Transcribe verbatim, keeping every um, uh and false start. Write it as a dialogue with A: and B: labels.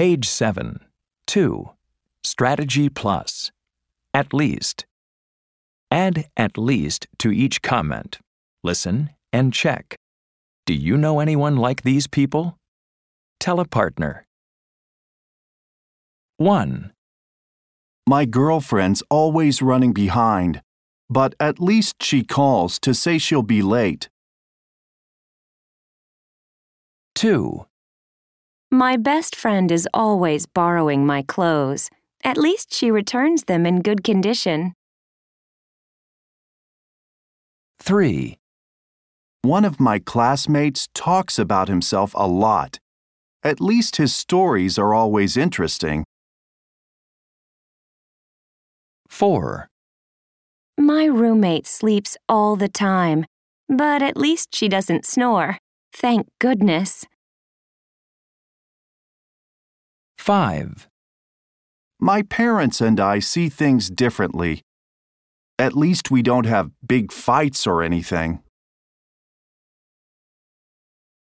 A: Page seven. two. Strategy Plus. At least. Add at least to each comment. Listen and check. Do you know anyone like these people? Tell a partner. one.
B: My girlfriend's always running behind, but at least she calls to say she'll be late.
A: two.
C: My best friend is always borrowing my clothes. At least she returns them in good condition.
A: three.
B: One of my classmates talks about himself a lot. At least his stories are always interesting.
A: four.
C: My roommate sleeps all the time, but at least she doesn't snore. Thank goodness.
A: five.
B: My parents and I see things differently. At least we don't have big fights or anything.